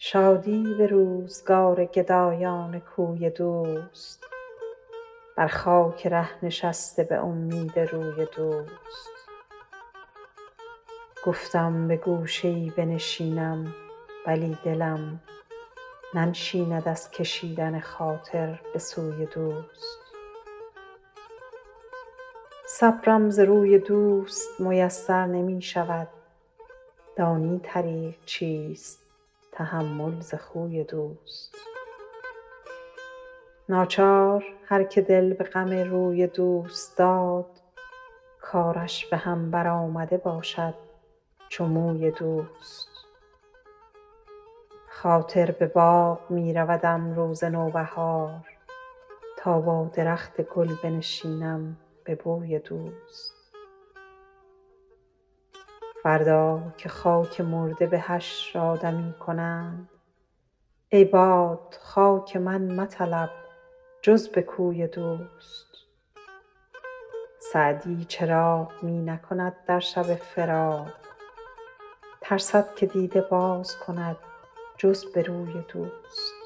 شادی به روزگار گدایان کوی دوست، بر خاک ره نشسته به امید روی دوست. گفتم به گوشه ای بنشینم، ولی دلم ننشیند از کشیدن خاطر به سوی دوست. صبرم ز روی دوست میسر نمی شود، دانی طریق چیست تحمل ز خوی دوست. ناچار هر که دل به غم روی دوست داد، کارش به هم برآمده باشد چو موی دوست. خاطر به باغ می رودم روز نوبهار، تا با درخت گل بنشینم به بوی دوست. فردا که خاک مرده به حشر آدمی کنند، ای باد خاک من مطلب جز به کوی دوست. سعدی چراغ می نکند در شب فراق، ترسد که دیده باز کند جز به روی دوست.